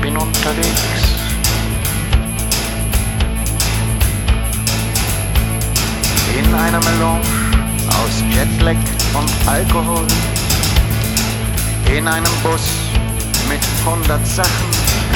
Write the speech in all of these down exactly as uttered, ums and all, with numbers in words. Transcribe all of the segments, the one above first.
bin unterwegs. In einer Melange aus Jetlag und Alkohol. In einem Bus mit hundert Sachen.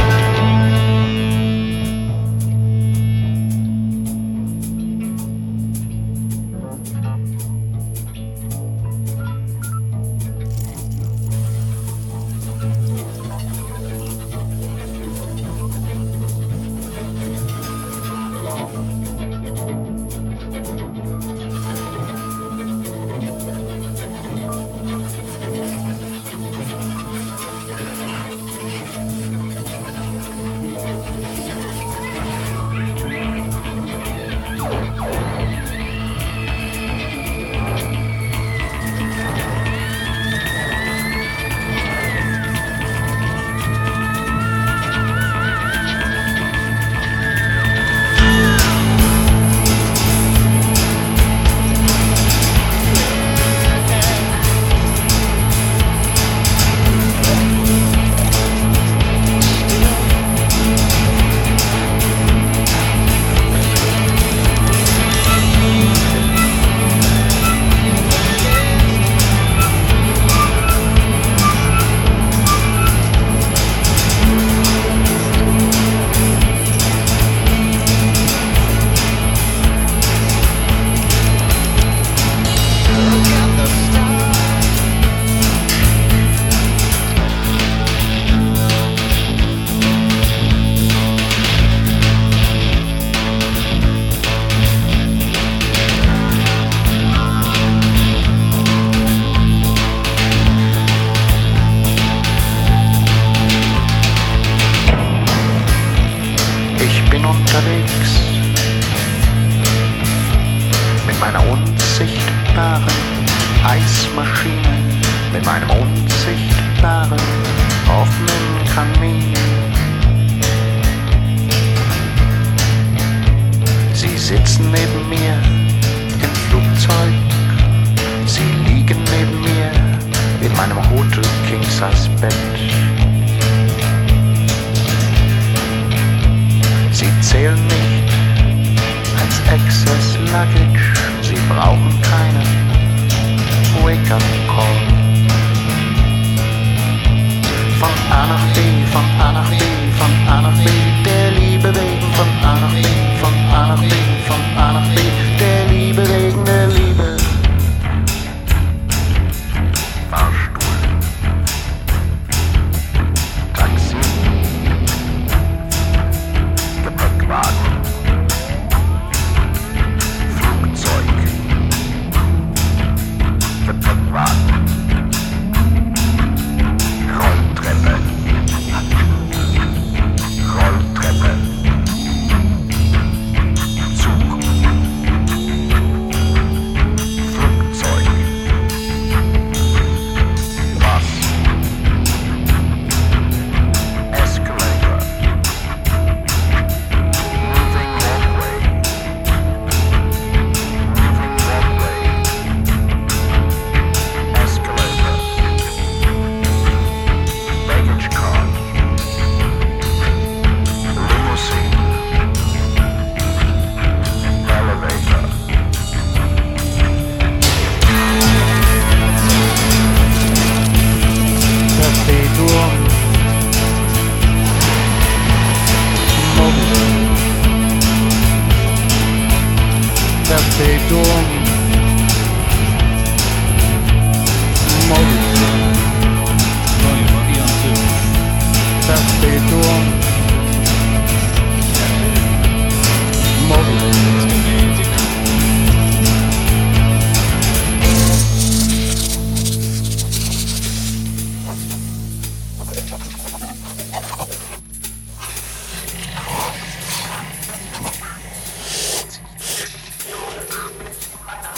Unterwegs mit meiner unsichtbaren Eismaschine, mit meinem unsichtbaren offenen Kamin. Sie sitzen neben mir im Flugzeug, sie liegen neben mir in meinem Hotel King-Size Bett. Sie zählen nicht als Excess Luggage, sie brauchen keinen Wake-up Call. Von A nach B, von A nach B, von A nach B, der Liebe wegen, von A nach B, von A nach B, von A nach B, der Liebe wegen der Liebe. Fahrstuhl, Taxi, Gepäckwagen, Flugzeug, Gepäckwagen, Rolltreppe, Rolltreppe, Zug, Flugzeug, Bus, Escalator, moving walkway, moving walkway, escalator, baggage car, limousine, elevator. Perpetuum mobile. Perpetuum mobile. Perpetuum mobile. Meiner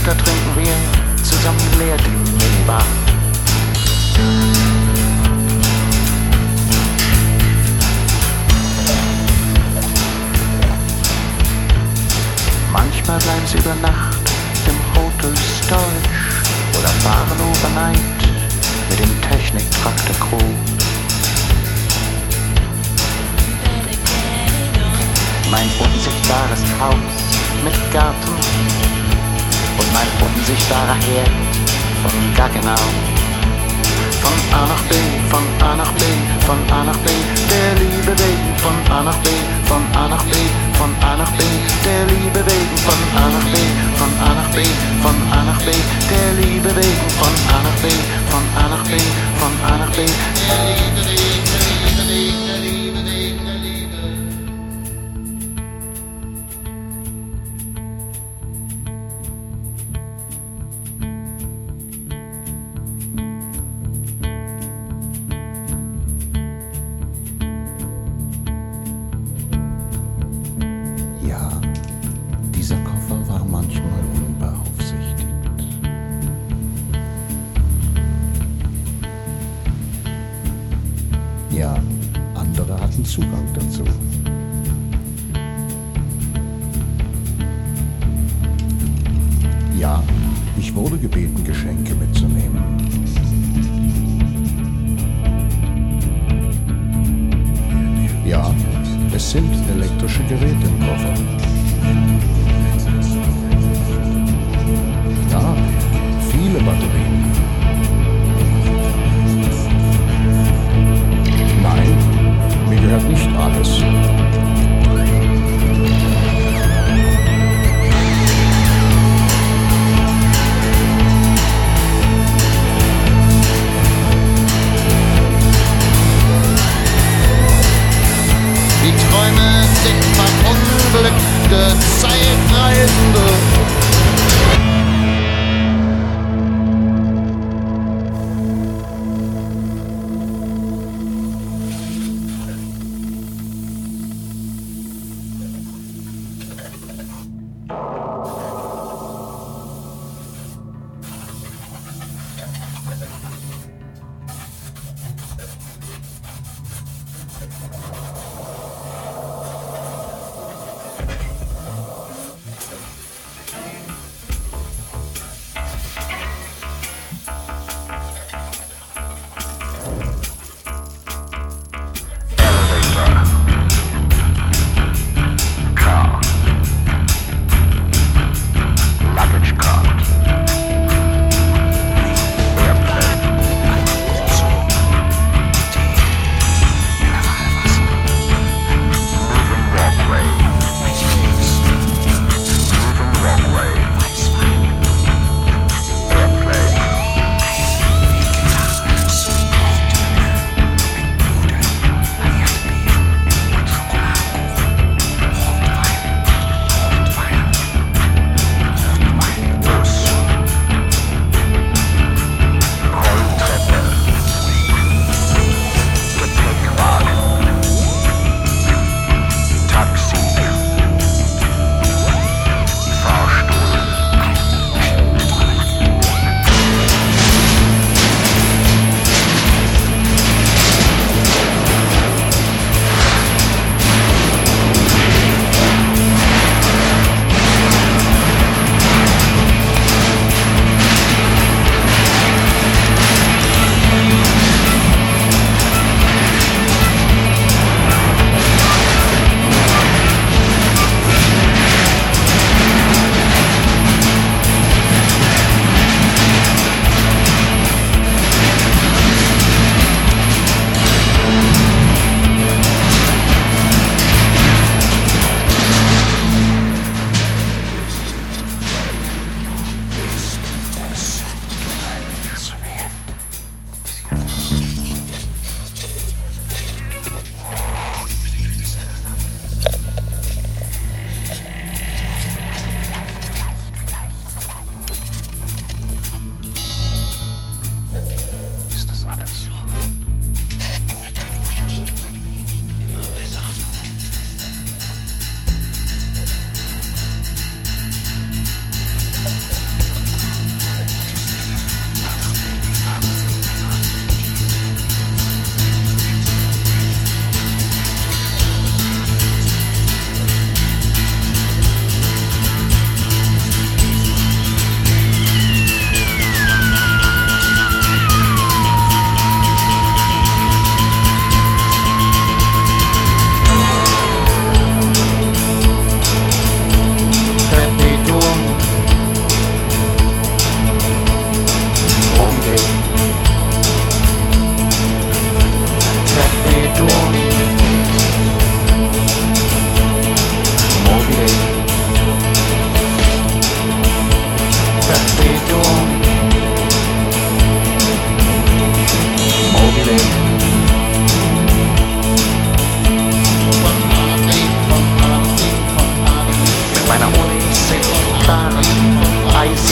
Später trinken wir zusammen leer den Minibar. Manchmal bleiben sie über Nacht im Hotel Storage oder fahren overnight mit dem Technik-Truck der Crew. Mein unsichtbares Haus mit Garten und mein unsichtbarer Herd von Gaggenau. Von A nach B, von A nach B, von A nach B, der Liebe wegen. Von A nach B, von A nach B, von A nach B, der Liebe wegen. Von A nach B, von A nach B, von A nach B, der Liebe wegen. Von A nach B, von A nach B, von A nach B, der Liebe wegen, der Liebe wegen, der Liebe wegen, der Liebe. Ja, dieser Koffer war manchmal unbeaufsichtigt. Ja, andere hatten Zugang dazu. Ja, ich wurde gebeten, Geschenke mitzunehmen. Ja, es sind elektrische Geräte im Koffer. Ja, viele Batterien. Nein, mir gehört nicht alles.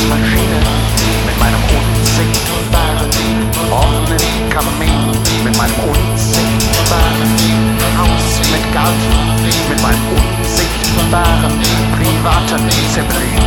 Dampfmaschine mit meinem unsichtbaren offenen Kamin, mit meinem unsichtbaren Haus mit Garten, mit meinem unsichtbaren privaten Zeppelin.